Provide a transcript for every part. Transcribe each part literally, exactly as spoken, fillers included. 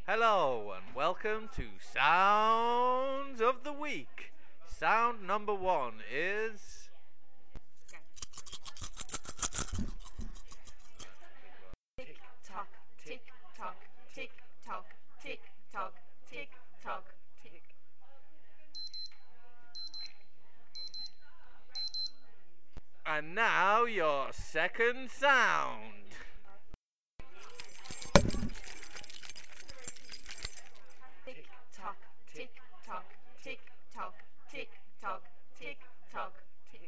Hello and welcome to Sounds of the Week. Sound number one is... Tick tock, tick tock, tick tock, tick tock, tick tock, tick. And now your second sound. Tick tock, tick tock, tick tock, tick tock, tick tock, tick.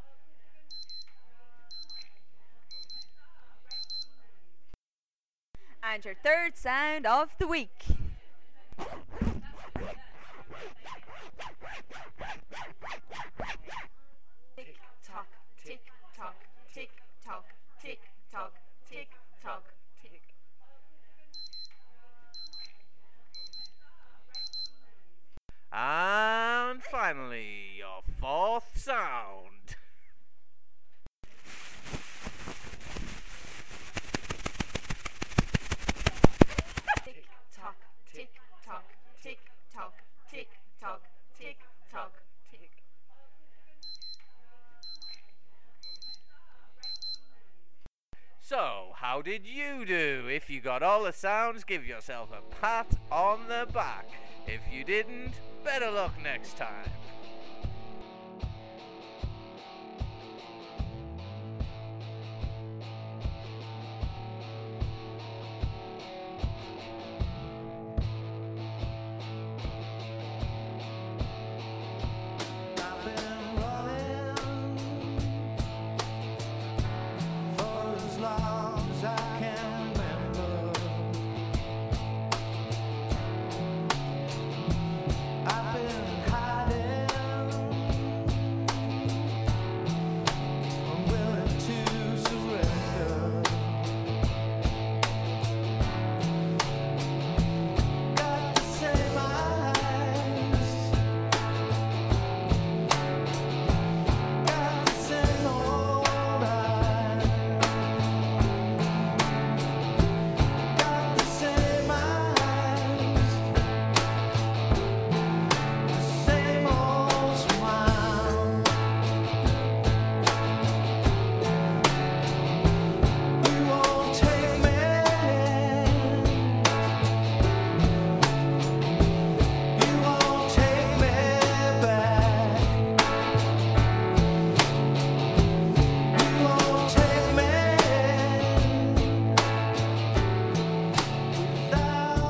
And your third sound of the week. Tick tock, tick tock, tick tock, tick tock, tick tock, tick. And finally, your fourth sound. Tick tock, tick tock, tick tock, tick tock, tick tock, tick. So, how did you do? If you got all the sounds, give yourself a pat on the back. If you didn't, better luck next time.